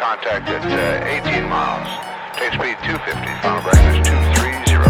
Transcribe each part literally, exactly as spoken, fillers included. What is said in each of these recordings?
contact at uh, eighteen miles. Take speed two fifty. Final bearing is two three zero.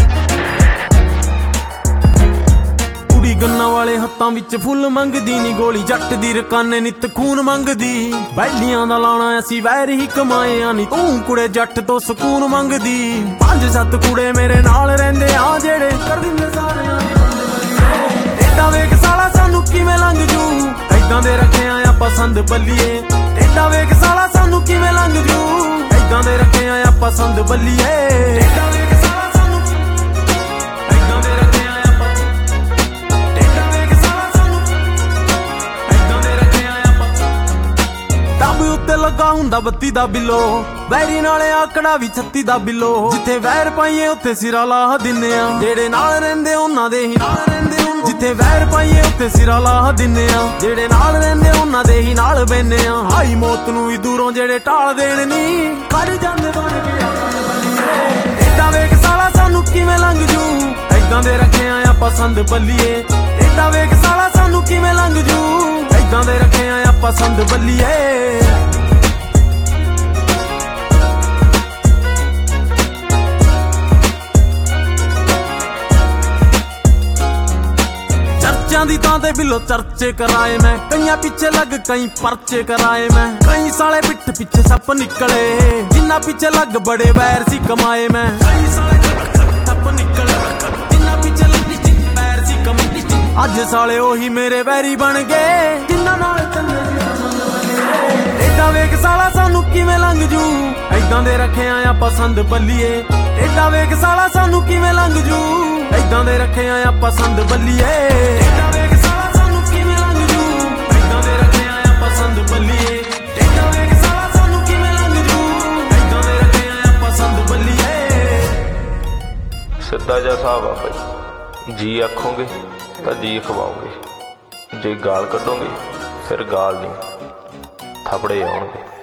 ਕੁੜੀ ਗੰਨਾ ਵਾਲੇ ਹੱਥਾਂ ਵਿੱਚ ਫੁੱਲ ਮੰਗਦੀ ਨੀ, ਗੋਲੀ ਜੱਟ ਦੀ ਰਕਾਨੇ ਨਿੱਤ ਖੂਨ ਮੰਗਦੀ। ਬੈਲੀਆਂ ਦਾ ਲਾਣਾ ਅਸੀਂ ਵੈਰ ਹੀ ਕਮਾਏ ਨੀ, ਤੂੰ ਕੁੜੇ ਜੱਟ ਤੋਂ ਸਕੂਨ ਮੰਗਦੀ। ਪੰਜ ਸੱਤ ਕੁੜੇ ਮੇਰੇ ਨਾਲ ਰਹਿੰਦੇ ਆ ਜਿਹੜੇ ਕਰ ਦਿੰਦੇ ਸਾਰਿਆਂ ਦੇ। ਏਦਾਂ ਵੇਖ ਸਾਲਾ ਸਾਨੂੰ ਕਿਵੇਂ ਲੰਘ ਜੂ, ਏਦਾਂ ਦੇ ਰੱਖਿਆ ਆ ਪਸੰਦ ਬੱਲੀਏ। ਏਦਾਂ ਵੇਖ ਸਾਲਾ ਸਾਨੂੰ ਕਿਵੇਂ ਲੰਘ ਜੂ, ਏਦਾਂ ਦੇ ਰੱਖਿਆ ਆ ਪਸੰਦ ਬੱਲੀਏ। ਏਦਾਂ ਵੇਖ ਸਾਲਾ ਸਾਨੂੰ, ਏਦਾਂ ਦੇ ਰੱਖਿਆ ਆ ਪਸੰਦ। ਏਦਾਂ ਵੇਖ ਸਾਲਾ ਸਾਨੂੰ, ਏਦਾਂ ਦੇ ਰੱਖਿਆ ਆ ਪਸੰਦ। ਟੱਬ ਉੱਤੇ ਲੱਗਾ ਹੁੰਦਾ ਬੱਤੀ ਦਾ ਬਿੱਲੋ, ਵੈਰੀ ਨਾਲੇ ਆਕੜਾ ਵੀ ਛੱਤੀ ਦਾ ਬਿੱਲੋ। ਜਿੱਥੇ ਵੈਰ ਪਾਈਏ ਉੱਥੇ ਸਿਰਾ ਲਾਹ ਦਿੰਨੇ ਆ, ਜਿਹੜੇ ਨਾਲ ਰਹਿੰਦੇ ਉਹਨਾਂ ਦੇ ਹੀ ਨਾਲ ਰਹਿੰਦੇ। ਜਿੱਥੇ ਵੈਰ ਪਾਈਏ ਉੱਥੇ ਸਿਰਾ ਲਾਹ ਦਿੰਨੇ ਆ, ਜਿਹੜੇ ਨਾਲ ਰਹਿੰਦੇ ਉਹਨਾਂ ਦੇ ਹੀ ਨਾਲ ਬੈਨੇ ਆ। ਹਾਈ ਮੌਤ ਨੂੰ ਵੀ ਦੂਰੋਂ ਜਿਹੜੇ ਢਾਲ ਦੇਣ ਨੀ, ਕਰ ਜਾਂਦੇ ਬਣ ਕੇ। ਏਦਾਂ ਵੇਖ ਸਾਲਾ ਸਾਨੂੰ ਕਿਵੇਂ ਲੰਘ ਜੂ, ਏਦਾਂ ਦੇ ਰੱਖਿਆ ਆ ਪਸੰਦ ਬੱਲੀਏ। ਏਦਾਂ ਵੇਖ ਸਾਲਾ ਸਾਨੂੰ ਕਿਵੇਂ ਲੰਘ ਜੂ, ਏਦਾਂ ਦੇ ਰੱਖਿਆ ਆ ਪਸੰਦ ਬੱਲੀਏ। ਚਰਚਿਆਂ ਦੀ ਤਾਂ ਤੇ ਬਿੱਲੋ ਚਰਚੇ ਕਰਾਏ ਮੈਂ, ਕਈਆਂ ਪਿੱਛੇ ਲੱਗ ਕਈ ਪਰਚੇ ਕਰਾਏ ਮੈਂ। ਕਈ ਸਾਲੇ ਪਿੱਠ ਪਿੱਛੇ ਸੱਪ ਨਿਕਲੇ, ਜਿੰਨਾ ਪਿੱਛੇ ਲੱਗ ਬੜੇ ਵੈਰ ਸੀ ਕਮਾਏ ਮੈਂ। ਕਈ ਸਾਲੇ ਸੱਪ ਨਿਕਲੇ, ਜਿੰਨਾ ਪਿੱਛੇ ਲੱਗ ਵੈਰ ਸੀ ਕਮਾਏ। ਅੱਜ ਸਾਲੇ ਉਹੀ ਮੇਰੇ ਵੈਰੀ ਬਣ ਗਏ, ਜਿੰਨਾ ਨਾਲ ਚੱਲੇ ਸੀ। ਏਦਾਂ ਵੇਖ ਸਾਲਾ ਸਾਨੂੰ ਕਿਵੇਂ ਲੰਘ ਜੂ, ਏਦਾਂ ਦੇ ਰੱਖਿਆ ਆ ਪਸੰਦ ਬੱਲੀਏ। ਏਦਾਂ ਵੇਖ ਸਾਲਾ ਸਾਨੂੰ ਕਿਵੇਂ ਲੰਘ ਜੂ, ਏਦਾਂ ਦੇ ਰੱਖਿਆ ਆ ਪਸੰਦ ਬੱਲੀਏ। ਏਦਾਂ ਵੇਖ ਸਾਲਾ ਸਾਨੂੰ ਕਿਵੇਂ ਲੰਘ ਜੂ, ਏਦਾਂ ਦੇ ਰੱਖਿਆ ਆ ਪਸੰਦ ਬੱਲੀਏ। ਏਦਾਂ ਵੇਖ ਸਾਲਾ ਸਾਨੂੰ ਕਿਵੇਂ ਲੰਘ ਜੂ, ਏਦਾਂ ਦੇ ਰੱਖਿਆ ਆ ਪਸੰਦ ਬੱਲੀਏ। ਸਿੱਧਾ ਜਿਹਾ ਹਿਸਾਬ ਆ ਭਾਈ, ਜੀ ਆਖੋਗੇ ਤਾਂ ਜੀ ਖਵਾਓਗੇ, ਜੇ ਗਾਲ ਕੱਢੋਗੇ ਫਿਰ ਗਾਲ ਨਹੀਂ ਥਾਪੜੇ ਆਉਣਗੇ।